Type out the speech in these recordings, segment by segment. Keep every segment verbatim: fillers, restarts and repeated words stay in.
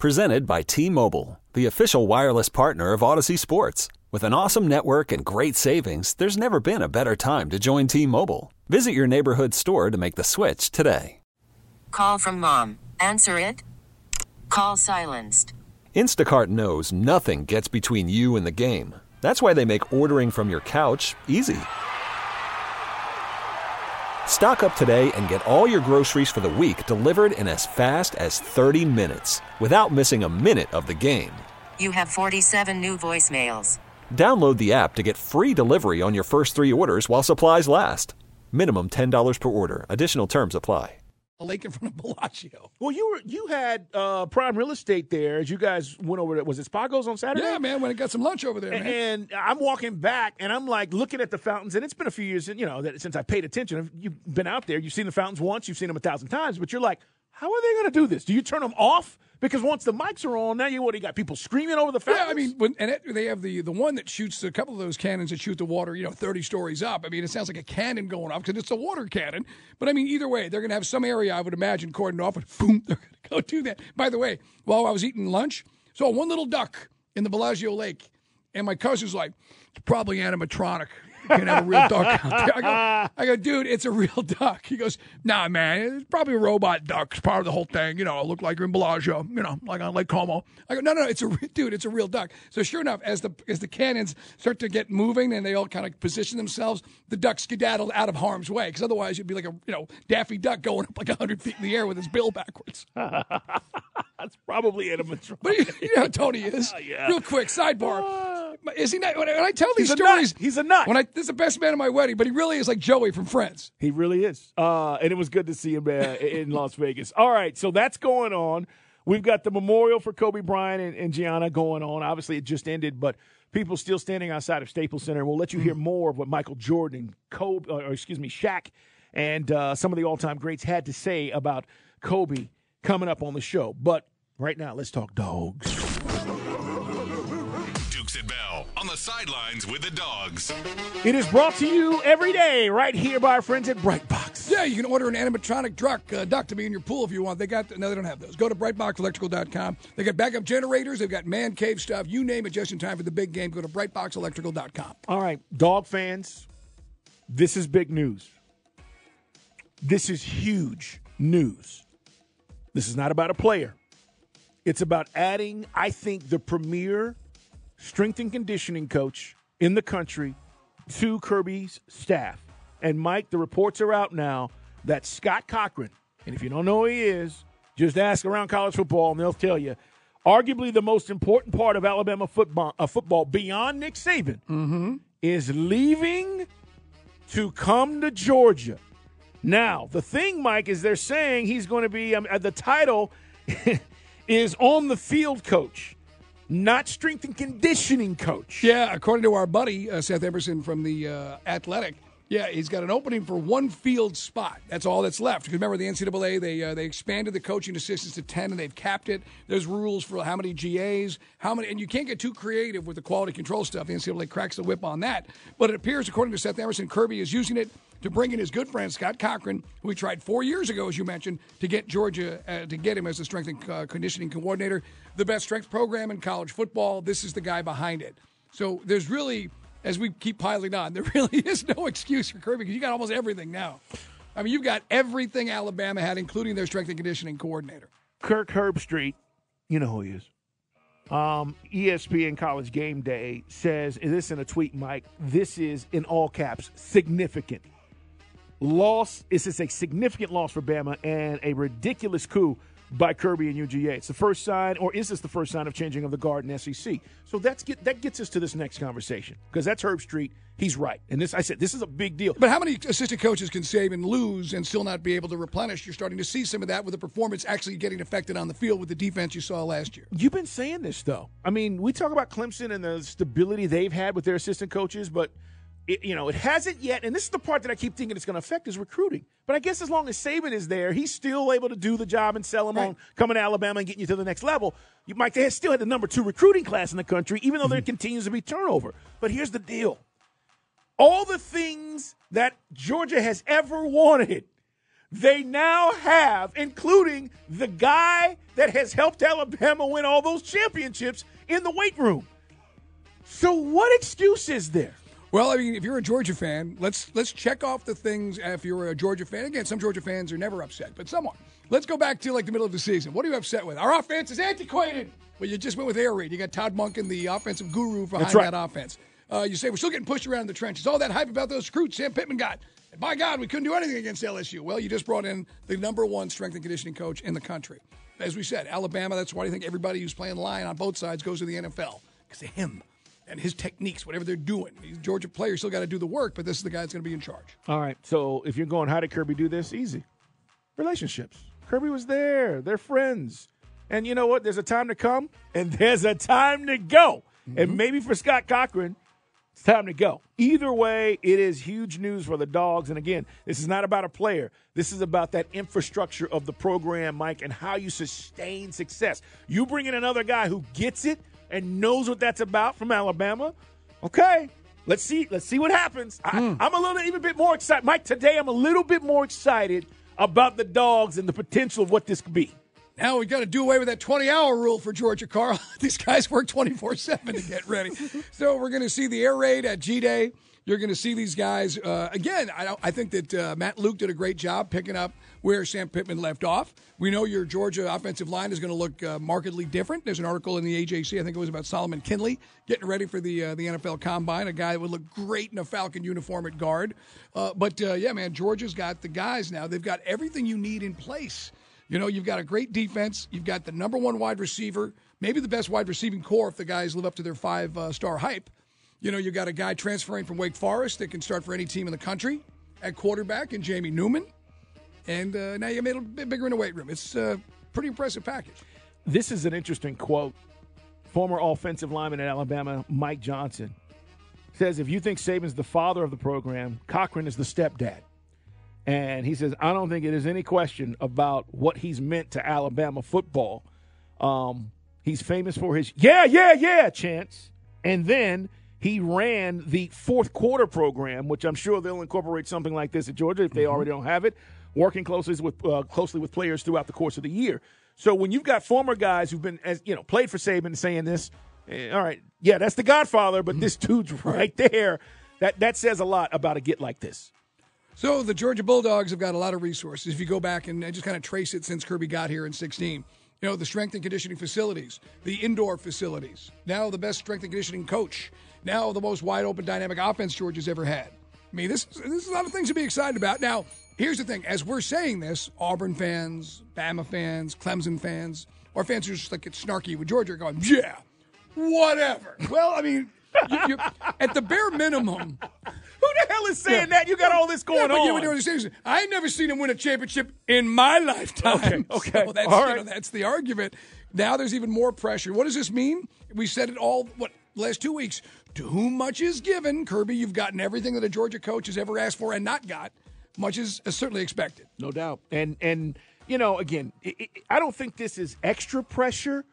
Presented by T-Mobile, the official wireless partner of Odyssey Sports. With an awesome network and great savings, there's never been a better time to join T-Mobile. Visit your neighborhood store to make the switch today. Call from mom. Answer it. Call silenced. Instacart knows nothing gets between you and the game. That's why they make ordering from your couch easy. Stock up today and get all your groceries for the week delivered in as fast as thirty minutes without missing a minute of the game. You have forty-seven new voicemails. Download the app to get free delivery on your first three orders while supplies last. Minimum ten dollars per order. Additional terms apply. A lake in front of Bellagio. Well, you were you had uh, prime real estate there as you guys went over to, was it Spago's on Saturday? Yeah, man, when I got some lunch over there, man. And I'm walking back, and I'm like looking at the fountains, and it's been a few years, you know, that since I paid attention. You've been out there, you've seen the fountains once, you've seen them a thousand times, but you're like, how are they going to do this? Do you turn them off? Because once the mics are on, now you what? You got people screaming over the fountains. Yeah, I mean, when, and it, they have the the one that shoots a couple of those cannons that shoot the water, you know, thirty stories up. I mean, it sounds like a cannon going off because it's a water cannon. But I mean, either way, they're going to have some area I would imagine cordoned off, and boom, they're going to go do that. By the way, while I was eating lunch, saw one little duck in the Bellagio Lake, and my cousin's like, it's probably animatronic. You can't have a real duck out there. I go, I go, dude, it's a real duck. He goes, nah, man, it's probably a robot duck. It's part of the whole thing. You know, it looked like you're in Bellagio, you know, like on Lake Como. I go, no, no, it's a dude, it's a real duck. So sure enough, as the as the cannons start to get moving and they all kind of position themselves, the duck skedaddled out of harm's way because otherwise you'd be like a you know Daffy Duck going up like one hundred feet in the air with his bill backwards. That's probably animatronic. But you, you know how Tony is. Uh, yeah. Real quick, sidebar. Uh, is he not? When I, when I tell these he's stories, a he's a nut. When I this is the best man at my wedding, but he really is like Joey from Friends. He really is. Uh, and it was good to see him uh, in Las Vegas. All right, so that's going on. We've got the memorial for Kobe Bryant and, and Gianna going on. Obviously, it just ended, but people still standing outside of Staples Center. We'll let you hear more of what Michael Jordan and Kobe, or excuse me, Shaq, and uh, some of the all-time greats had to say about Kobe coming up on the show. But right now, let's talk dogs. Dukes and Bell on the sidelines with the dogs. It is brought to you every day right here by our friends at Brightbox. Yeah, you can order an animatronic duck, uh, duck to be in your pool if you want. They got no, they don't have those. Go to brightbox electrical dot com. They got backup generators. They've got man cave stuff. You name it, just in time for the big game. Go to brightbox electrical dot com. All right, dog fans, this is big news. This is huge news. This is not about a player. It's about adding, I think, the premier strength and conditioning coach in the country to Kirby's staff. And, Mike, the reports are out now that Scott Cochran, and if you don't know who he is, just ask around college football and they'll tell you, arguably the most important part of Alabama football, uh, football beyond Nick Saban, mm-hmm. is leaving to come to Georgia. Now, the thing, Mike, is they're saying he's going to be um, – the title is on the field coach, not strength and conditioning coach. Yeah, according to our buddy, uh, Seth Emerson from the uh, Athletic, yeah, he's got an opening for one field spot. That's all that's left. Because remember, the N C double A, they uh, they expanded the coaching assistants to ten, and they've capped it. There's rules for how many G As, how many, and you can't get too creative with the quality control stuff. The N C double A cracks the whip on that. But it appears, according to Seth Emerson, Kirby is using it to bring in his good friend Scott Cochran, who he tried four years ago, as you mentioned, to get Georgia, uh, to get him as the strength and uh, conditioning coordinator. The best strength program in college football. This is the guy behind it. So there's really, as we keep piling on, there really is no excuse for Kirby because you got almost everything now. I mean, you've got everything Alabama had, including their strength and conditioning coordinator. Kirk Herbstreit, you know who he is. Um, E S P N College Game Day says, and this in a tweet, Mike, this is, in all caps, significant. Loss, this is a significant loss for Bama and a ridiculous coup by Kirby and U G A. It's the first sign, or is this the first sign of changing of the guard in S E C? So that's get, that gets us to this next conversation because that's Herbstreit. He's right. And this, I said, this is a big deal. But how many assistant coaches can save and lose and still not be able to replenish? You're starting to see some of that with the performance actually getting affected on the field with the defense you saw last year. You've been saying this, though. I mean, we talk about Clemson and the stability they've had with their assistant coaches, but It, you know, it hasn't yet, and this is the part that I keep thinking it's going to affect is recruiting. But I guess as long as Saban is there, he's still able to do the job and sell him right on coming to Alabama and getting you to the next level. You, Mike, they still had the number two recruiting class in the country, even though mm-hmm. there continues to be turnover. But here's the deal. All the things that Georgia has ever wanted, they now have, including the guy that has helped Alabama win all those championships in the weight room. So what excuse is there? Well, I mean, if you're a Georgia fan, let's let's check off the things. If you're a Georgia fan, again, some Georgia fans are never upset, but some are. Let's go back to like the middle of the season. What are you upset with? Our offense is antiquated. Well, you just went with air raid. You got Todd Monken, the offensive guru behind right. that offense. Uh, you say we're still getting pushed around in the trenches. All that hype about those recruits Sam Pittman got. And by God, we couldn't do anything against L S U. Well, you just brought in the number one strength and conditioning coach in the country. As we said, Alabama, that's why I think everybody who's playing line on both sides goes to the N F L. Because of him and his techniques, whatever they're doing. These Georgia players still got to do the work, but this is the guy that's going to be in charge. All right, so if you're going, how did Kirby do this? Easy. Relationships. Kirby was there. They're friends. And you know what? There's a time to come, and there's a time to go. Mm-hmm. And maybe for Scott Cochran, it's time to go. Either way, it is huge news for the Dogs. And again, this is not about a player. This is about that infrastructure of the program, Mike, and how you sustain success. You bring in another guy who gets it and knows what that's about from Alabama. Okay, let's see. Let's see what happens. I, mm. I'm a little even bit more excited, Mike. Today, I'm a little bit more excited about the Dogs and the potential of what this could be. Now we got to do away with that twenty-hour rule for Georgia, Carl. These guys work twenty-four seven to get ready. So we're going to see the air raid at G-Day. You're going to see these guys. Uh, again, I, don't, I think that uh, Matt Luke did a great job picking up where Sam Pittman left off. We know your Georgia offensive line is going to look uh, markedly different. There's an article in the A J C, I think it was about Solomon Kinley, getting ready for the uh, the N F L Combine, a guy that would look great in a Falcon uniform at guard. Uh, but, uh, yeah, man, Georgia's got the guys now. They've got everything you need in place. You know, you've got a great defense. You've got the number one wide receiver, maybe the best wide receiving core if the guys live up to their five-star uh, hype. You know, you've got a guy transferring from Wake Forest that can start for any team in the country at quarterback, and Jamie Newman. And uh, now you made it a bit bigger in the weight room. It's a pretty impressive package. This is an interesting quote. Former offensive lineman at Alabama, Mike Johnson, says, if you think Saban's the father of the program, Cochran is the stepdad. And he says, I don't think it is any question about what he's meant to Alabama football. Um, he's famous for his, yeah, yeah, yeah, chants. And then he ran the fourth quarter program, which I'm sure they'll incorporate something like this at Georgia if they mm-hmm. already don't have it, working closely with uh, closely with players throughout the course of the year. So when you've got former guys who've been, as you know, played for Saban saying this, eh, all right, yeah, that's the Godfather, but this dude's right there. That that says a lot about a get like this. So the Georgia Bulldogs have got a lot of resources. If you go back and just kind of trace it since Kirby got here in sixteen, you know, the strength and conditioning facilities, the indoor facilities, now the best strength and conditioning coach, now the most wide-open dynamic offense Georgia's ever had. I mean, this, this is a lot of things to be excited about. Now, here's the thing. As we're saying this, Auburn fans, Bama fans, Clemson fans, or fans who just like get snarky with Georgia are going, yeah, whatever. Well, I mean, you, you, at the bare minimum. Who the hell is saying yeah. that? You got all this going yeah, but on. You know what I'm I ain't never seen him win a championship in my lifetime. Okay, okay. So that's, all you right. know, that's the argument. Now there's even more pressure. What does this mean? We said it all, what, last two weeks. To whom much is given, Kirby, you've gotten everything that a Georgia coach has ever asked for and not got. Much is certainly expected. No doubt. And, and you know, again, it, it, I don't think this is extra pressure,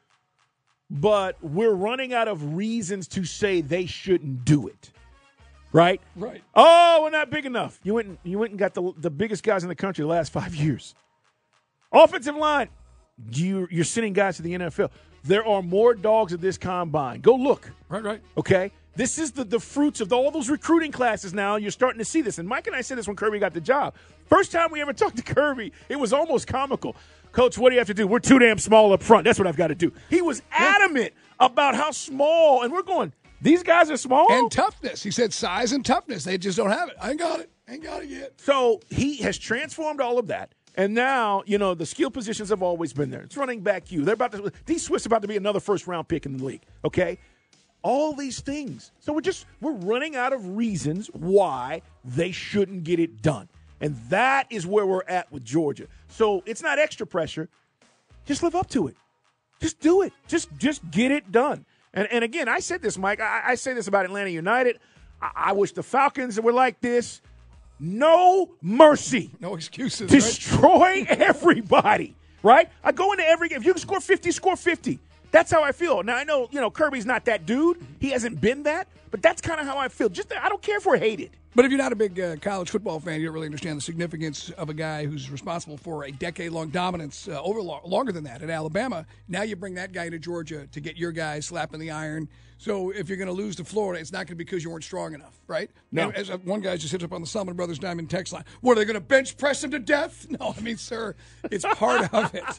but we're running out of reasons to say they shouldn't do it. Right? Right. Oh, we're not big enough. You went and, you went and got the the biggest guys in the country the last five years. Offensive line, you, you're sending guys to the N F L. There are more dogs at this combine. Go look. Right, right. Okay? This is the, the fruits of the, all those recruiting classes now. You're starting to see this. And Mike and I said this when Kirby got the job. First time we ever talked to Kirby, it was almost comical. Coach, what do you have to do? We're too damn small up front. That's what I've got to do. He was adamant about how small. And we're going, these guys are small? And toughness. He said size and toughness. They just don't have it. I ain't got it. I ain't got it yet. So he has transformed all of that. And now, you know, the skill positions have always been there. It's running back you. They're about to – D. Swift's about to be another first-round pick in the league, okay? All these things. So we're just – we're running out of reasons why they shouldn't get it done. And that is where we're at with Georgia. So it's not extra pressure. Just live up to it. Just do it. Just just get it done. And and again, I said this, Mike. I, I say this about Atlanta United. I, I wish the Falcons were like this. No mercy. No excuses. Destroy right? everybody, right? I go into every game. If you can score fifty, score fifty. That's how I feel. Now, I know, you know, Kirby's not that dude. He hasn't been that. But that's kind of how I feel. Just I don't care if we're hated. But if you're not a big uh, college football fan, you don't really understand the significance of a guy who's responsible for a decade-long dominance uh, over lo- longer than that at Alabama. Now you bring that guy to Georgia to get your guy slapping the iron. So if you're going to lose to Florida, it's not going to be because you weren't strong enough, right? No. As one guy just hit up on the Solomon Brothers Diamond text line. What, are they going to bench press him to death? No, I mean, sir, it's part of it.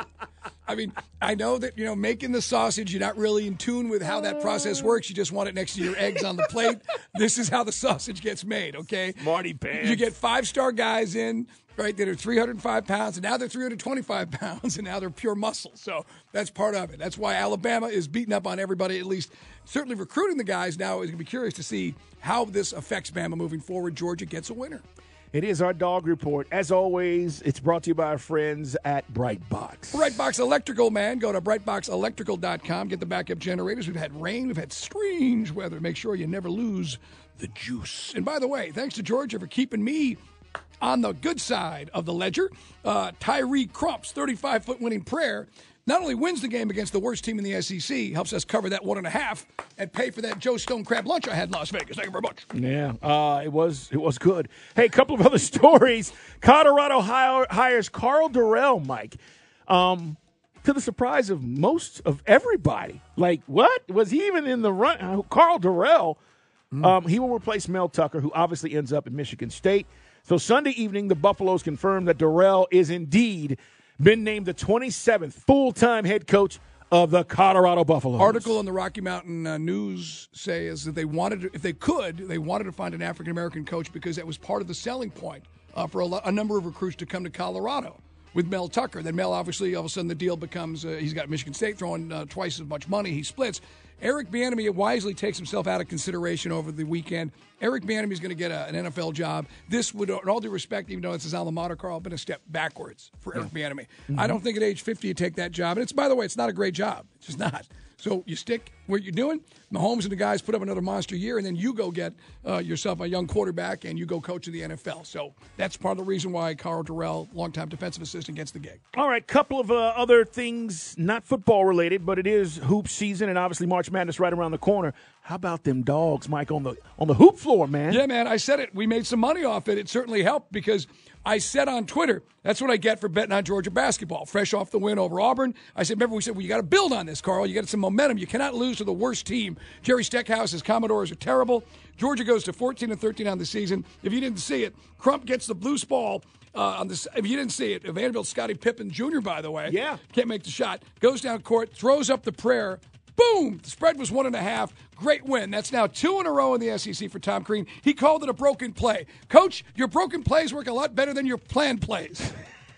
I mean, I know that, you know, making the sausage, you're not really in tune with how that process works. You just want it next to your eggs on the plate. This is how the sausage gets made, okay? Marty Pants. You get five-star guys in, right, that are three hundred five pounds, and now they're three hundred twenty-five pounds, and now they're pure muscle. So that's part of it. That's why Alabama is beating up on everybody, at least certainly recruiting the guys now. Is going to be curious to see how this affects Bama moving forward. Georgia gets a winner. It is our dog report. As always, it's brought to you by our friends at Brightbox. Brightbox Electrical, man. Go to brightbox electrical dot com. Get the backup generators. We've had rain. We've had strange weather. Make sure you never lose the juice. And by the way, thanks to Georgia for keeping me on the good side of the ledger. Uh, Tyree Crump's thirty-five foot winning prayer not only wins the game against the worst team in the S E C, helps us cover that one and a half and pay for that Joe Stone crab lunch I had in Las Vegas. Thank you very much. Yeah, uh, it was it was good. Hey, a couple of other stories. Colorado hire, hires Carl Durrell, Mike, um, to the surprise of most of everybody. Like, what? Was he even in the run? Uh, Carl Durrell, mm. um, he will replace Mel Tucker, who obviously ends up at Michigan State. So Sunday evening, the Buffaloes confirmed that Durrell is indeed been named the twenty-seventh full-time head coach of the Colorado Buffaloes. Article in the Rocky Mountain uh, News says that they wanted, to, if they could, they wanted to find an African-American coach because that was part of the selling point uh, for a, lo- a number of recruits to come to Colorado with Mel Tucker. Then Mel, obviously, all of a sudden the deal becomes, uh, he's got Michigan State throwing uh, twice as much money. He splits. Eric Bieniemy wisely takes himself out of consideration over the weekend. Eric Bieniemy is going to get a, an N F L job. This would, in all due respect, even though it's his alma mater, Carl, been a step backwards for Eric yeah. Bieniemy. Mm-hmm. I don't think at age fifty you take that job. And it's, by the way, it's not a great job. It's just not. So you stick what you're doing. Mahomes and the guys put up another monster year, and then you go get uh, yourself a young quarterback, and you go coach in the N F L. So that's part of the reason why Carl Durrell, longtime defensive assistant, gets the gig. All right, couple of uh, other things, not football related, but it is hoop season, and obviously March Madness right around the corner. How about them dogs, Mike, on the on the hoop floor, man? Yeah, man, I said it. We made some money off it. It certainly helped because I said on Twitter, that's what I get for betting on Georgia basketball, fresh off the win over Auburn. I said, remember, we said, well, you got to build on this, Carl. You got some momentum. You cannot lose to the worst team. Jerry Steckhouse's Commodores are terrible. Georgia goes to fourteen and thirteen on the season. If you didn't see it, Crump gets the loose ball. Uh, on this, if you didn't see it, Vanderbilt Scottie Pippen Junior, by the way, yeah, can't make the shot, goes down court, throws up the prayer. Boom! The spread was one and a half. Great win. That's now two in a row in the S E C for Tom Crean. He called it a broken play. Coach, your broken plays work a lot better than your planned plays.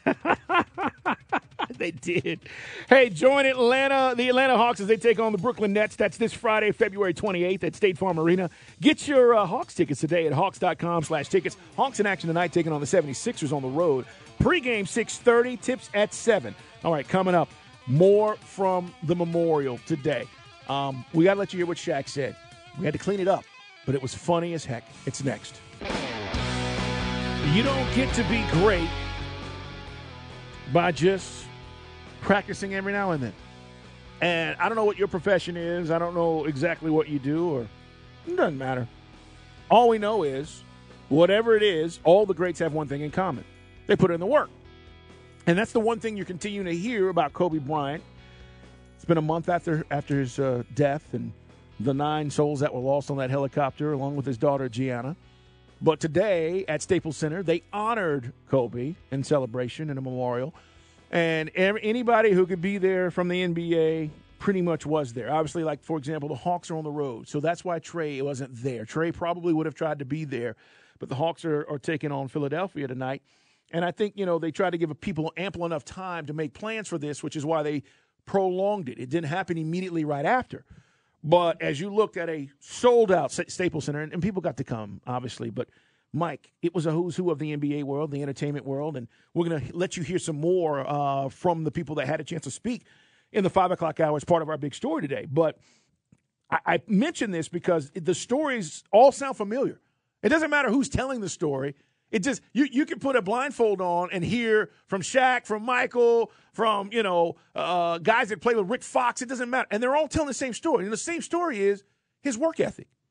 They did. Hey, join Atlanta, the Atlanta Hawks as they take on the Brooklyn Nets. That's this Friday, February twenty-eighth at State Farm Arena. Get your uh, Hawks tickets today at hawks.com slash tickets. Hawks in action tonight taking on the seventy-sixers on the road. Pre-game six thirty, tips at seven. All right, coming up, more from the Memorial today. Um, we got to let you hear what Shaq said. We had to clean it up, but it was funny as heck. It's next. You don't get to be great by just practicing every now and then. And I don't know what your profession is. I don't know exactly what you do, or it doesn't matter. All we know is, whatever it is, all the greats have one thing in common. They put in the work. And that's the one thing you're continuing to hear about Kobe Bryant. It's been a month after after his uh, death and the nine souls that were lost on that helicopter, along with his daughter, Gianna. But today at Staples Center, they honored Kobe in celebration and a memorial. And anybody who could be there from the N B A pretty much was there. Obviously, like, for example, the Hawks are on the road. So that's why Trey wasn't there. Trey probably would have tried to be there. But the Hawks are, are taking on Philadelphia tonight. And I think, you know, they tried to give people ample enough time to make plans for this, which is why they prolonged it. It didn't happen immediately right after. But as you looked at a sold-out Staples Center, and, and people got to come, obviously, but, Mike, it was a who's who of the N B A world, the entertainment world, and we're going to let you hear some more uh, from the people that had a chance to speak in the five o'clock hour as part of our big story today. But I, I mention this because the stories all sound familiar. It doesn't matter who's telling the story. It just you you can put a blindfold on and hear from Shaq, from Michael, from you know uh, guys that play with Rick Fox. It doesn't matter, and they're all telling the same story. And the same story is his work ethic.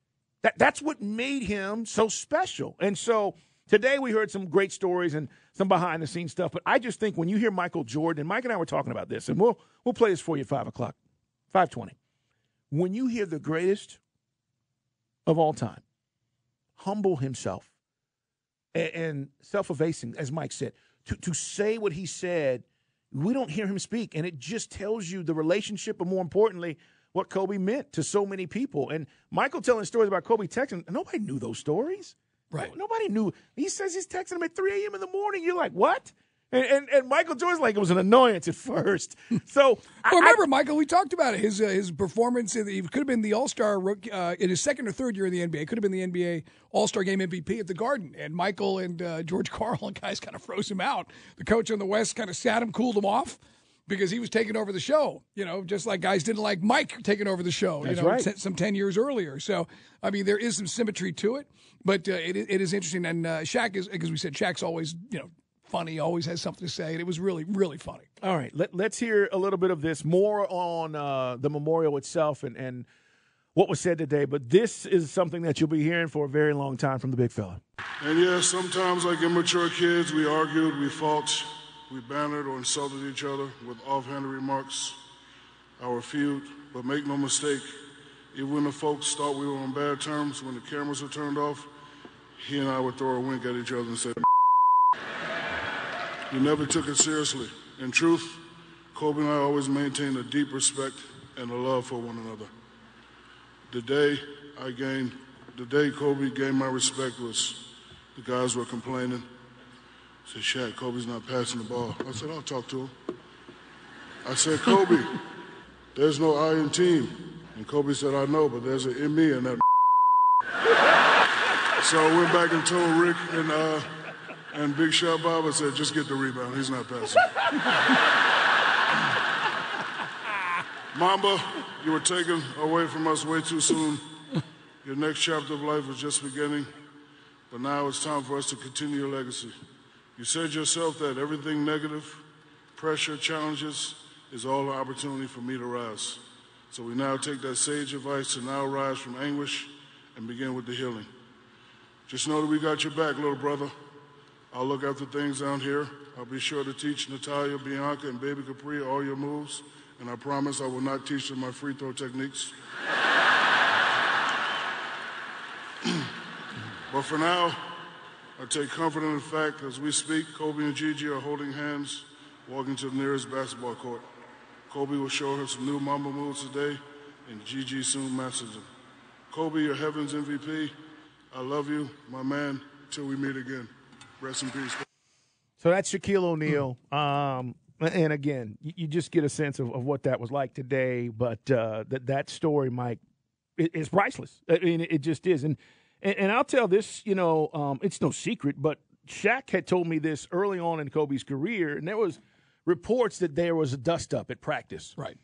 That That's what made him so special. And so today we heard some great stories and some behind-the-scenes stuff. But I just think when you hear Michael Jordan, and Mike and I were talking about this, and we'll we'll play this for you at five o'clock, five twenty. When you hear the greatest of all time humble himself and, and self-effacing, as Mike said, to, to say what he said, we don't hear him speak. And it just tells you the relationship, but more importantly, what Kobe meant to so many people. And Michael telling stories about Kobe texting, nobody knew those stories. Right. Nobody knew. He says he's texting him at three a.m. in the morning. You're like, what? And, and, and Michael Jordan's like, it was an annoyance at first. So well, remember, I, Michael, we talked about it. His uh, his performance, in the, he could have been the All-Star rookie, uh, in his second or third year in the N B A. Could have been the N B A All-Star Game M V P at the Garden. And Michael and uh, George Karl and guys kind of froze him out. The coach on the West kind of sat him, cooled him off, because he was taking over the show, you know, just like guys didn't like Mike taking over the show, That's you know, right. t- some ten years earlier. So, I mean, there is some symmetry to it, but uh, it, it is interesting. And uh, Shaq is, because we said Shaq's always, you know, funny, always has something to say, and it was really, really funny. All right, let, let's hear a little bit of this, more on uh, the memorial itself and, and what was said today. But this is something that you'll be hearing for a very long time from the big fella. And yes, sometimes like immature kids, we argued, we fought, we bantered or insulted each other with offhanded remarks, our feud. But make no mistake, even when the folks thought we were on bad terms, when the cameras were turned off, he and I would throw a wink at each other and say, we never took it seriously. In truth, Kobe and I always maintained a deep respect and a love for one another. The day I gained, the day Kobe gained my respect was the guys were complaining. I said, Shaq, Kobe's not passing the ball. I said, I'll talk to him. I said, Kobe, there's no I in team. And Kobe said, I know, but there's an in me and that. So I went back and told Rick and uh, and Big Shot Bob, I said, just get the rebound. He's not passing. Mamba, you were taken away from us way too soon. Your next chapter of life was just beginning, but now it's time for us to continue your legacy. You said yourself that everything negative, pressure, challenges, is all an opportunity for me to rise. So we now take that sage advice to now rise from anguish and begin with the healing. Just know that we got your back, little brother. I'll look after things down here. I'll be sure to teach Natalia, Bianca, and Baby Capri all your moves, and I promise I will not teach them my free throw techniques. But for now, I take comfort in the fact as we speak, Kobe and Gigi are holding hands, walking to the nearest basketball court. Kobe will show her some new Mamba moves today, and Gigi soon masters them. Kobe, your heavens M V P. I love you, my man, till we meet again. Rest in peace. So that's Shaquille O'Neal. Um, and again, you, you just get a sense of, of what that was like today. But uh, that that story, Mike, it, is priceless. I mean, it, it just is. And, and and I'll tell this, you know, um, it's no secret, but Shaq had told me this early on in Kobe's career, and there was reports that there was a dust-up at practice. Right.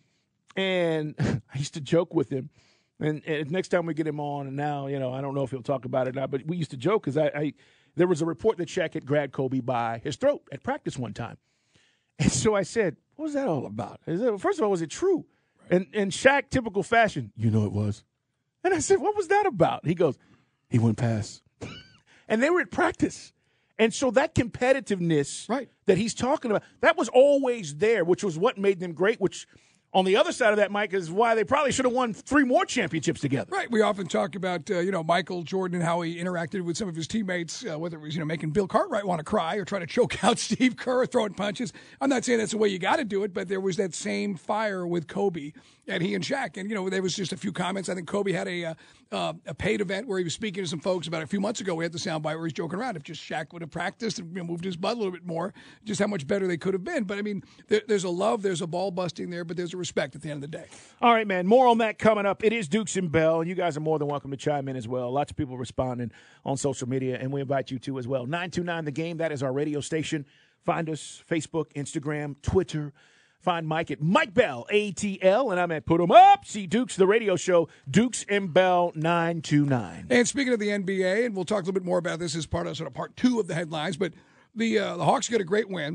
And I used to joke with him. And, and next time we get him on, and now, you know, I don't know if he'll talk about it now, but we used to joke because I, I there was a report that Shaq had grabbed Kobe by his throat at practice one time. And so I said, what was that all about? I said, first of all, was it true? Right. And and Shaq, typical fashion, you know it was. And I said, what was that about? He goes, he went past. And they were at practice. And so that competitiveness right. that he's talking about, that was always there, which was what made them great, which on the other side of that, Mike, is why they probably should have won three more championships together. Right. We often talk about, uh, you know, Michael Jordan and how he interacted with some of his teammates, uh, whether it was, you know, making Bill Cartwright want to cry or trying to choke out Steve Kerr, throwing punches. I'm not saying that's the way you got to do it, but there was that same fire with Kobe and he and Shaq. And, you know, there was just a few comments. I think Kobe had a uh, uh, a paid event where he was speaking to some folks about it. A few months ago. We had the soundbite where he's joking around. If just Shaq would have practiced and, you know, moved his butt a little bit more, just how much better they could have been. But, I mean, there, there's a love, there's a ball busting there, but there's a respect at the end of the day. All right, man. More on that coming up. It is Dukes and Bell, and you guys are more than welcome to chime in as well. Lots of people responding on social media, and we invite you to as well. nine two nine The Game, that is our radio station. Find us Facebook, Instagram, Twitter. Find Mike at Mike Bell, A T L, and I'm at Put 'em Up. See Dukes, the radio show, Dukes and Bell nine two nine. And speaking of the N B A, and we'll talk a little bit more about this as part of sort of part two of the headlines, but the uh, the Hawks got a great win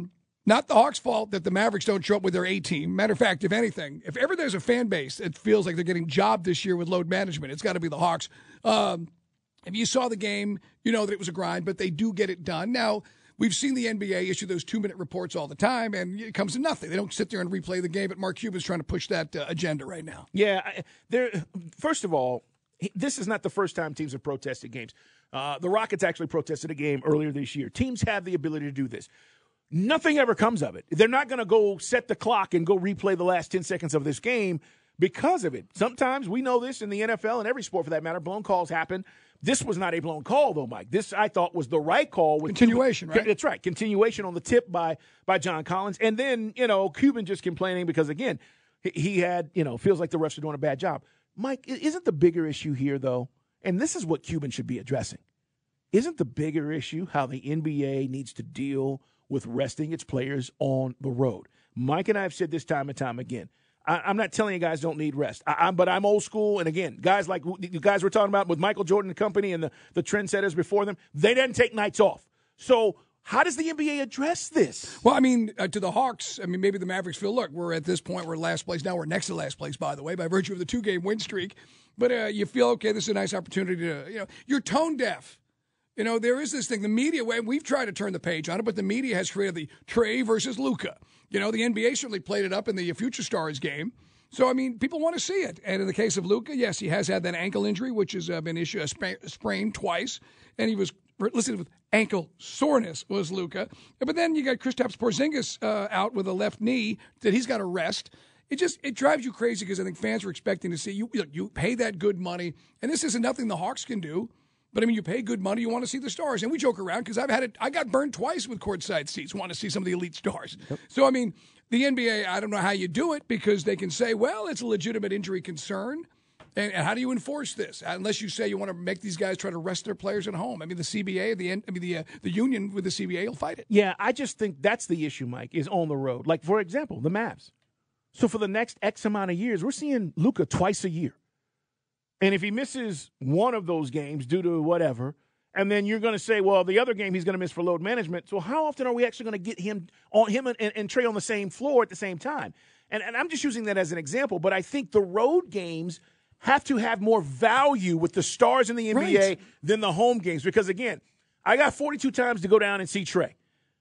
Not the Hawks' fault that the Mavericks don't show up with their A team. Matter of fact, if anything, if ever there's a fan base that feels like they're getting jobbed this year with load management, it's got to be the Hawks. Um, if you saw the game, you know that it was a grind, but they do get it done. Now, we've seen the N B A issue those two-minute reports all the time, and it comes to nothing. They don't sit there and replay the game, but Mark Cuban's trying to push that uh, agenda right now. Yeah, I, there. First of all, this is not the first time teams have protested games. Uh, the Rockets actually protested a game earlier this year. Teams have the ability to do this. Nothing ever comes of it. They're not going to go set the clock and go replay the last ten seconds of this game because of it. Sometimes we know this in the N F L and every sport for that matter. Blown calls happen. This was not a blown call, though, Mike. This, I thought, was the right call. With Continuation, Cuban. right? That's right. Continuation on the tip by by John Collins. And then, you know, Cuban just complaining because, again, he had, you know, feels like the refs are doing a bad job. Mike, isn't the bigger issue here, though, and this is what Cuban should be addressing, isn't the bigger issue how the N B A needs to deal with resting its players on the road? Mike and I have said this time and time again. I, I'm not telling you guys don't need rest, I, I'm, but I'm old school. And again, guys like the guys we're talking about with Michael Jordan and company and the, the trendsetters before them, they didn't take nights off. So how does the N B A address this? Well, I mean, uh, to the Hawks, I mean, maybe the Mavericks feel, look, we're at this point, we're last place. Now we're next to last place, by the way, by virtue of the two-game win streak. But uh, you feel, okay, this is a nice opportunity to, you know, you're tone deaf. You know, there is this thing, the media, we've tried to turn the page on it, but the media has created the Trey versus Luka. You know, the N B A certainly played it up in the Future Stars game. So, I mean, people want to see it. And in the case of Luka, yes, he has had that ankle injury, which has uh, been issued, a sp- sprained twice. And he was, listen, with ankle soreness was Luka. But then you got Kristaps Porzingis uh, out with a left knee that he's got to rest. It just, it drives you crazy because I think fans were expecting to see, you, you pay that good money. And this isn't nothing the Hawks can do. But, I mean, you pay good money, you want to see the stars. And we joke around because I've had it. I got burned twice with courtside seats, want to see some of the elite stars. Yep. So, I mean, the N B A, I don't know how you do it because they can say, well, it's a legitimate injury concern. And, and how do you enforce this? Unless you say you want to make these guys try to rest their players at home. I mean, the C B A, the I mean, the uh, the union with the C B A will fight it. Yeah, I just think that's the issue, Mike, is on the road. Like, for example, the Mavs. So for the next X amount of years, we're seeing Luka twice a year. And if he misses one of those games due to whatever, and then you're going to say, well, the other game he's going to miss for load management. So how often are we actually going to get him on him and, and Trey on the same floor at the same time? And, and I'm just using that as an example, but I think the road games have to have more value with the stars in the N B A right. than the home games. Because, again, I got forty-two times to go down and see Trey.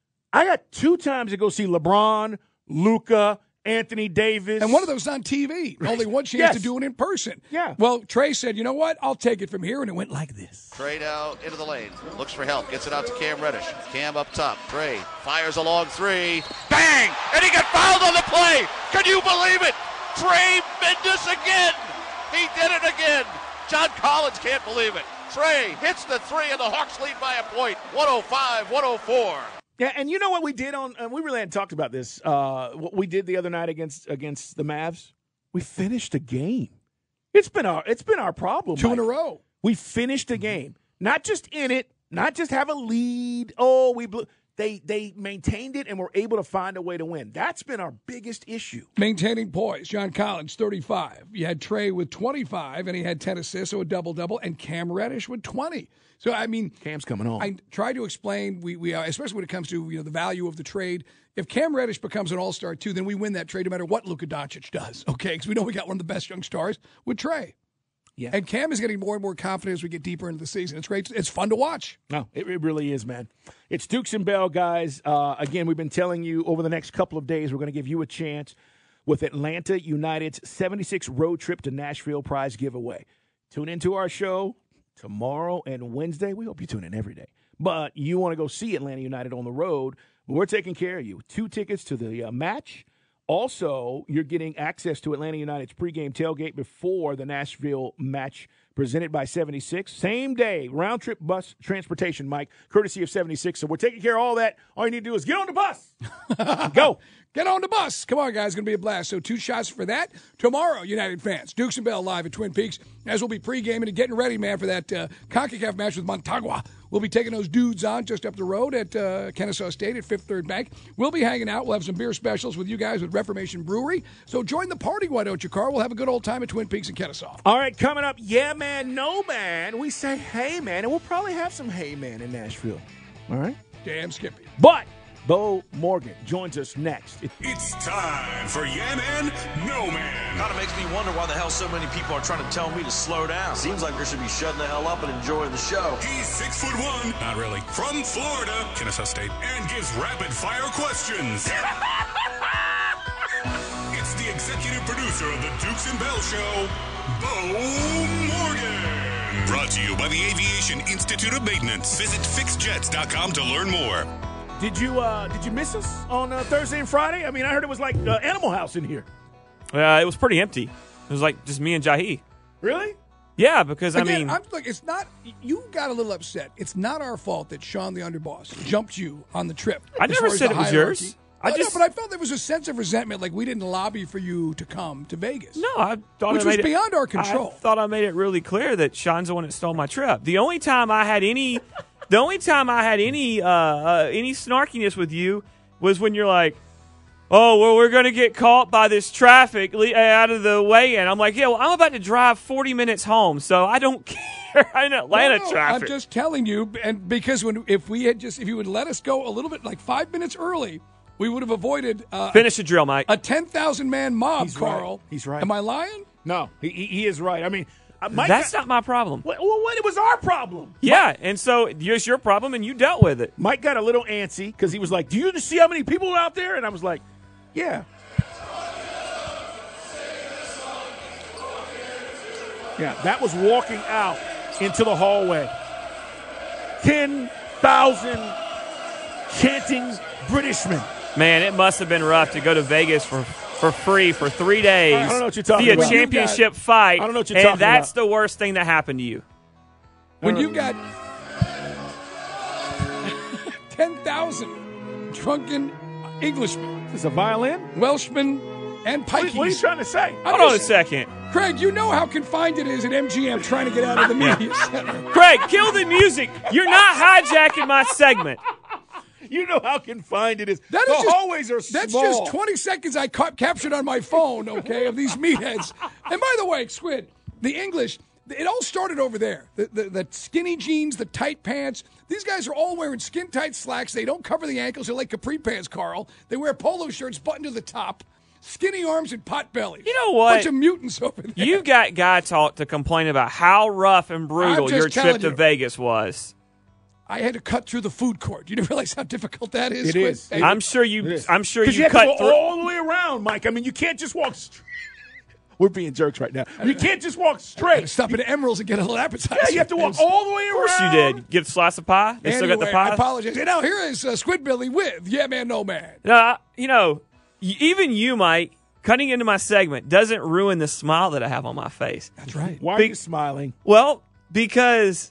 I got two times to go see LeBron, Luka, Anthony Davis. And one of those on T V. Only one chance yes. to do it in person. Yeah. Well, Trey said, you know what? I'll take it from here. And it went like this. Trey now into the lane. Looks for help. Gets it out to Cam Reddish. Cam up top. Trey fires a long three. Bang! And he got fouled on the play. Can you believe it? Trey Mendes again. He did it again. John Collins can't believe it. Trey hits the three and the Hawks lead by a point. one oh five one oh four. Yeah, and you know what we did on? Uh, we really hadn't talked about this. Uh, what we did the other night against against the Mavs, we finished a game. It's been our it's been our problem. Two Mike. in a row. We finished a game, not just in it, not just have a lead. Oh, we blew. They they maintained it and were able to find a way to win. That's been our biggest issue. Maintaining poise. John Collins, thirty-five. You had Trey with twenty-five, and he had ten assists, so a double-double, and Cam Reddish with twenty. So, I mean, Cam's coming on. I tried to explain, we, we uh, especially when it comes to you know the value of the trade. If Cam Reddish becomes an all-star, too, then we win that trade no matter what Luka Doncic does, okay? Because we know we got one of the best young stars with Trey. Yeah. And Cam is getting more and more confident as we get deeper into the season. It's great. It's fun to watch. No, it, it really is, man. It's Dukes and Bell, guys. Uh, again, we've been telling you over the next couple of days we're going to give you a chance with Atlanta United's seventy-six road trip to Nashville prize giveaway. Tune into our show tomorrow and Wednesday. We hope you tune in every day. But you want to go see Atlanta United on the road, we're taking care of you. Two tickets to the uh, match. Also, you're getting access to Atlanta United's pregame tailgate before the Nashville match presented by seventy-six. Same day, round-trip bus transportation, Mike, courtesy of seventy-six. So we're taking care of all that. All you need to do is get on the bus. Go. Get on the bus. Come on, guys. It's going to be a blast. So two shots for that. Tomorrow, United fans, Dukes and Bell live at Twin Peaks, as we'll be pre-gaming and getting ready, man, for that uh, CONCACAF match with Montagua. We'll be taking those dudes on just up the road at uh, Kennesaw State at Fifth Third Bank. We'll be hanging out. We'll have some beer specials with you guys with Reformation Brewery. So join the party, why don't you, Carl? We'll have a good old time at Twin Peaks and Kennesaw. All right, coming up, yeah, man, no, man. We say hey, man, and we'll probably have some hey, man in Nashville. All right? Damn Skippy. But Bo Morgan joins us next. It- It's time for Yeah Man, No Man. Kind of makes me wonder why the hell so many people are trying to tell me to slow down. Seems like they should be shutting the hell up and enjoying the show. He's six foot one, not really, from Florida, Kennesaw State, and gives rapid fire questions. It's the executive producer of the Dukes and Bell Show, Bo Morgan. Brought to you by the Aviation Institute of Maintenance. Visit fix jets dot com to learn more. Did you uh, did you miss us on uh, Thursday and Friday? I mean, I heard it was like uh, Animal House in here. Uh, it was pretty empty. It was like just me and Jahi. Really? Yeah, because Again, I mean, I'm, look, it's not. You got a little upset. It's not our fault that Sean, the underboss, jumped you on the trip. I as never far as said the it was hierarchy. yours. I No, just- no, but I felt there was a sense of resentment, like we didn't lobby for you to come to Vegas. no, I thought Which I was made it- beyond our control. I thought I made it really clear that Sean's the one that stole my trip. The only time I had any, the only time I had any uh, uh, any snarkiness with you was when you're like, "Oh, well, we're going to get caught by this traffic le- out of the way," and I'm like, "Yeah, well, I'm about to drive forty minutes home, so I don't care." in Atlanta No, no, traffic. I'm just telling you, and because when if we had just if you would let us go a little bit, like five minutes early, we would have avoided uh, Finish the drill, Mike. a ten thousand man mob. He's right. Carl, He's right. Am I lying? No, he, he he is right. I mean, uh, Mike, That's not my problem. Well, what? It was our problem. Yeah, and so it's your problem, and you dealt with it. Mike got a little antsy because he was like, "Do you see how many people are out there?" And I was like, "Yeah." Yeah, that was walking out into the hallway. ten thousand chanting Britishmen. Man, it must have been rough to go to Vegas for for free for three days. I don't know what you're talking see a about. championship fight. I don't know what you're and talking that's about. the worst thing that happened to you. When you got ten thousand drunken Englishmen, Is this a violin? Welshmen, and What, Pikeys. what are you trying to say? I'm Hold on a just- second. Craig, you know how confined it is at M G M trying to get out of the media center. Craig, kill the music. You're not hijacking my segment. You know how confined it is. That the is just- hallways are That's small. just twenty seconds I ca- captured on my phone, okay, of these meatheads. And by the way, Squid, the English, it all started over there. The, the, the skinny jeans, the tight pants. These guys are all wearing skin-tight slacks. They don't cover the ankles. They're like capri pants, Carl. They wear polo shirts buttoned to the top, skinny arms and pot bellies. You know what? Bunch of mutants over there. You got guy talk to complain about how rough and brutal I'm just your trip telling to you. Vegas was. I had to cut through the food court. You didn't realize how difficult that is? It Squid? is. Hey, I'm sure you. It is. I'm sure 'Cause you, you have cut to go through. all the way around, Mike. I mean, you can't just walk. Straight. We're being jerks right now. You can't just walk straight. Stop at Emerald's and get a little appetizer. Yeah, you have to walk all the way around. Of course you did. Get a slice of pie. They still got the Anyway, pie. I apologize. And now here is uh, Squid Billy with Yeah Man, No Man. No, I- you know, y- even you, Mike, cutting into my segment doesn't ruin the smile that I have on my face. That's right. Why are Big- you smiling? Well, because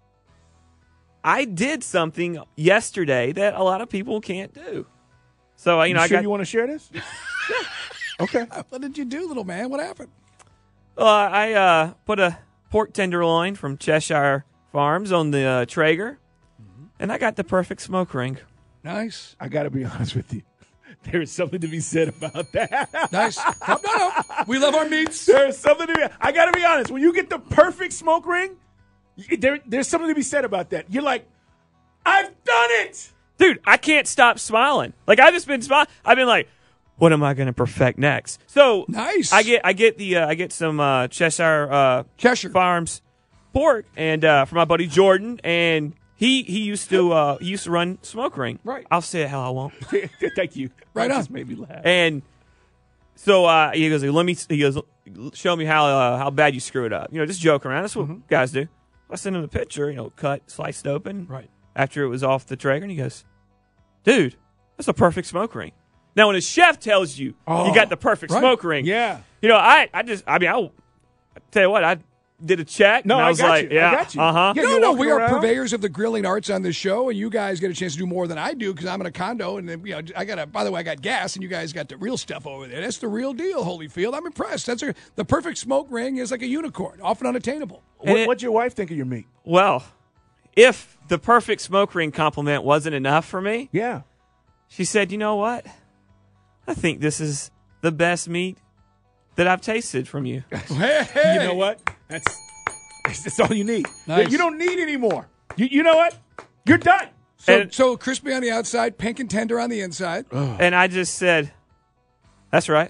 I did something yesterday that a lot of people can't do. So, you know, You I sure got. you want to share this? Okay. What did you do, little man? What happened? Uh, I uh, put a pork tenderloin from Cheshire Farms on the uh, Traeger, and I got the perfect smoke ring. Nice. I got to be honest with you. There is something to be said about that. Nice. No, no, no. We love our meats. There is something to be. I got to be honest. When you get the perfect smoke ring, you- there, there's something to be said about that. You're like, I've done it. Dude, I can't stop smiling. Like I've just been smiling. I've been like, what am I going to perfect next? So Nice. I get I get the uh, I get some uh, Cheshire uh, Cheshire. Farms pork and uh, for my buddy Jordan, and he he used to uh, he used to run Smoke Ring. Right. I'll say it how I want. Thank you. Right that on. just made me laugh. And so uh, he goes, let me. He goes, show me how uh, how bad you screw it up. You know, just joke around. That's what Mm-hmm. guys do. I sent him the picture. You know, cut, sliced open. Right. After it was off the Traeger, and he goes, dude, that's a perfect smoke ring. Now, when a chef tells you Oh, you got the perfect right. smoke ring, Yeah. you know, I, I just, I mean, I, I tell you what, I did a check. No, and I I was got like, you. I yeah, got you. uh huh. Yeah, No, you're no, walking we are around. purveyors of the grilling arts on this show, and you guys get a chance to do more than I do because I'm in a condo, and then, you know, I got a. By the way, I got gas, and you guys got the real stuff over there. That's the real deal, Holyfield. I'm impressed. That's a, the perfect smoke ring is like a unicorn, often unattainable. And What, it- what'd your wife think of your meat? Well, if the perfect smoke ring compliment wasn't enough for me, Yeah. she said, you know what? I think this is the best meat that I've tasted from you. Hey, You know what? That's that's all you need. Nice. You don't need any more. You, you know what? You're done. So, And- so crispy on the outside, pink and tender on the inside. And I just said, "That's right."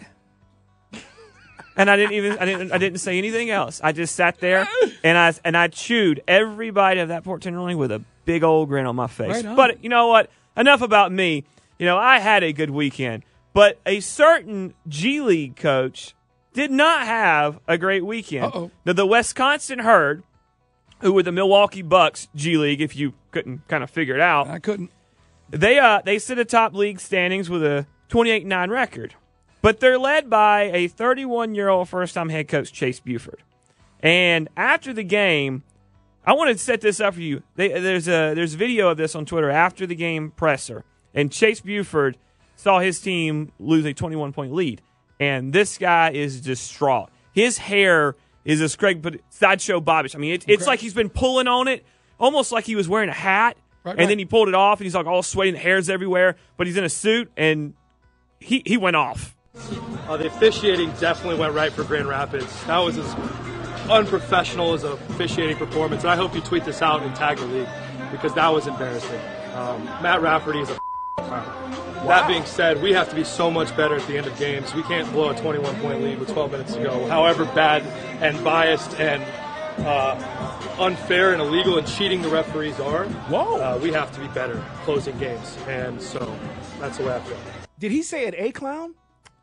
And I didn't even I didn't I didn't say anything else. I just sat there and I and I chewed every bite of that pork tenderloin with a big old grin on my face. Right on. But you know what? Enough about me. You know, I had a good weekend, but a certain G League coach did not have a great weekend. Uh-oh. Now, the Wisconsin Herd, who were the Milwaukee Bucks G League, if you couldn't kind of figure it out, I couldn't. they uh they sit atop league standings with a twenty-eight and nine record. But they're led by a thirty-one-year-old first-time head coach, Chase Buford. And after the game, I wanted to set this up for you. They, there's a there's a video of this on Twitter after the game presser. And Chase Buford saw his team lose a twenty-one-point lead. And this guy is distraught. His hair is a Craig but Sideshow Bobbish. I mean, it, it's Okay. like he's been pulling on it, almost like he was wearing a hat. Right, and right. then he pulled it off, and he's like all sweaty, and the hair's everywhere. But he's in a suit, and he, he went off. Uh, the officiating definitely went right for Grand Rapids. That was as unprofessional as a officiating performance. And I hope you tweet this out and tag the league because that was embarrassing. Um, Matt Rafferty is a clown. Wow. That being said, we have to be so much better at the end of games. We can't blow a twenty-one point lead with twelve minutes to go. However bad and biased and uh, unfair and illegal and cheating the referees are, Whoa. Uh, we have to be better closing games. And so that's the way I feel. Did he say it a clown?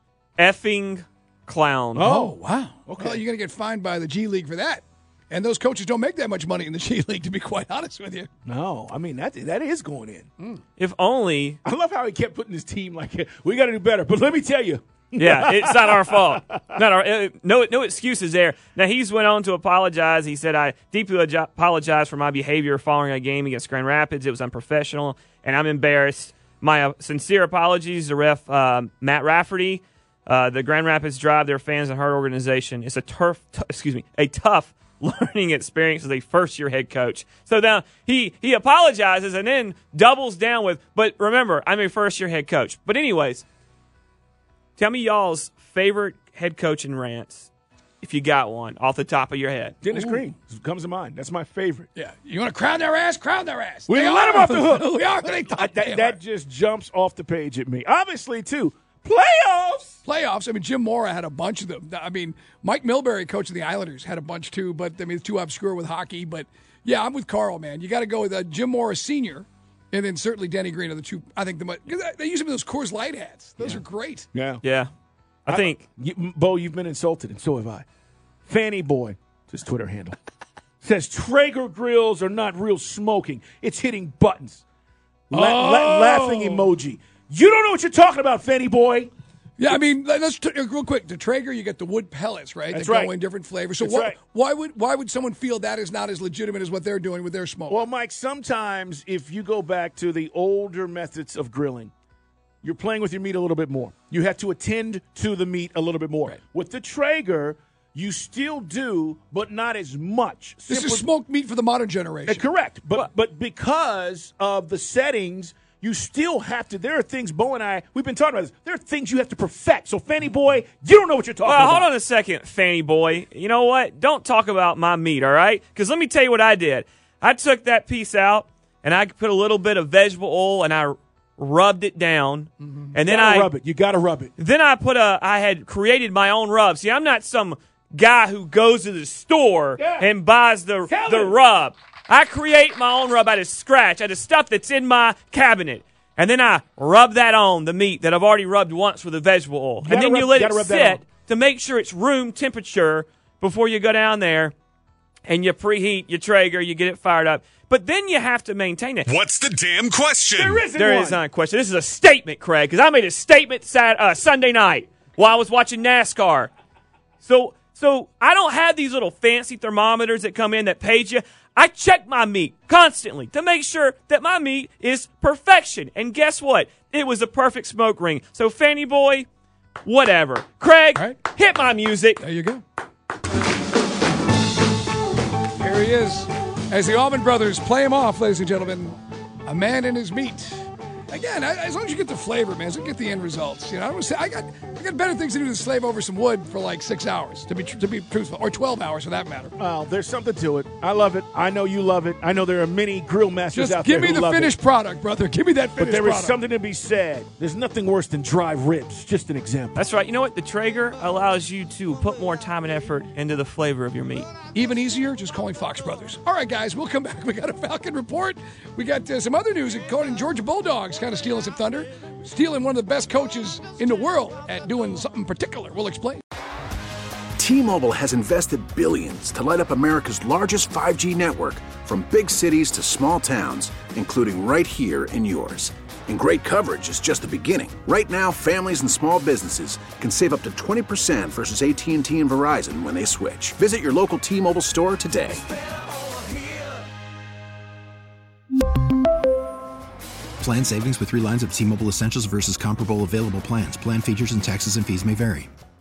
Effing clown. Oh, wow. Okay. Well, you're going to get fined by the G League for that. And those coaches don't make that much money in the G League, to be quite honest with you. No, I mean that that is going in. If only. I love how he kept putting his team like, we got to do better. But let me tell you, Yeah, it's not our fault. Not our. Uh, no, no excuses there. Now he's went on to apologize. He said, "I deeply ag- apologize for my behavior following a game against Grand Rapids. It was unprofessional, and I'm embarrassed. My uh, sincere apologies to ref uh, Matt Rafferty, uh, the Grand Rapids Drive, their fans and Herd organization. It's a turf. T- excuse me, a tough." learning experience as a first-year head coach. So now he he apologizes and then doubles down with, but remember, I'm a first-year head coach. But anyways, tell me y'all's favorite head coaching rants, if you got one, off the top of your head. Dennis Green comes to mind. That's my favorite. Yeah. You want to crown their ass? Crown their ass. We They let are him off the hook. who they are who they I- thought they that, that are. just jumps off the page at me. Obviously, too, playoffs. Playoffs. I mean, Jim Mora had a bunch of them. I mean, Mike Milbury, coach of the Islanders, had a bunch too. But I mean, it's too obscure with hockey. But yeah, I'm with Carl, man. You got to go with uh, Jim Mora Senior, and then certainly Denny Green are the two. I think the most, they use them in those Coors Light hats. Those Yeah. are great. Yeah. Yeah. I think. You, Bo, you've been insulted, and so have I. Fanny Boy, his Twitter handle, says Traeger grills are not real smoking. It's hitting buttons. La- la- Oh. laughing emoji. You don't know what you're talking about, Fanny Boy. Yeah, I mean, let's t- real quick. The Traeger, you get the wood pellets, right? That's that right. go in different flavors. So That's why, right. why would why would someone feel that is not as legitimate as what they're doing with their smoke? Well, Mike, sometimes if you go back to the older methods of grilling, you're playing with your meat a little bit more. You have to attend to the meat a little bit more. Right. With the Traeger, you still do, but not as much. this Simply- is smoked meat for the modern generation. Uh, correct. But but because of the settings, you still have to. There are things, Bo and I, we've been talking about this. There are things you have to perfect. So, Fanny Boy, you don't know what you're talking Well, about. hold on a second, Fanny boy. You know what? Don't talk about my meat, all right? Because let me tell you what I did. I took that piece out, and I put a little bit of vegetable oil, and I rubbed it down. Mm-hmm. And then gotta I rub it. You got to rub it. Then I put a. I had created my own rub. See, I'm not some guy who goes to the store Yeah. and buys the Tell the him. rub. I create my own rub out of scratch, out of stuff that's in my cabinet. And then I rub that on the meat that I've already rubbed once with the vegetable oil. gotta And then rub- you let gotta it rub that on. sit to make sure it's room temperature before you go down there and you preheat your Traeger, you get it fired up. But then you have to maintain it. What's the damn question? There isn't There one. is not a question. This is a statement, Craig, because I made a statement sat, uh, Sunday night while I was watching NASCAR. So, so I don't have these little fancy thermometers that come in that page you. I check my meat constantly to make sure that my meat is perfection. And guess what? It was a perfect smoke ring. So, Fanny Boy, whatever. Craig, All right. hit my music. There you go. Here he is. As the Allman Brothers play him off, ladies and gentlemen, a man and his meat. Again, I, as long as you get the flavor, man, as long as you get the end results. You know, I don't say I got I got better things to do than slave over some wood for like six hours to be to be truthful, or twelve hours for that matter. Well, there's something to it. I love it. I know you love it. I know there are many grill masters Just out there give me who the love finished it. product, brother. Give me that finished But there is product. something to be said. There's nothing worse than dry ribs. Just an example. That's right. You know what? The Traeger allows you to put more time and effort into the flavor of your meat. Even easier, just calling Fox Brothers. All right, guys, we'll come back. We got a Falcon report. We got uh, some other news. According Georgia Bulldogs kind of stealing some thunder, stealing one of the best coaches in the world at doing something particular. We'll explain. T-Mobile has invested billions to light up America's largest five G network, from big cities to small towns, including right here in yours. And great coverage is just the beginning. Right now, families and small businesses can save up to twenty percent versus A T and T and Verizon when they switch. Visit your local T-Mobile store today. Plan savings with three lines of T-Mobile Essentials versus comparable available plans. Plan features and taxes and fees may vary.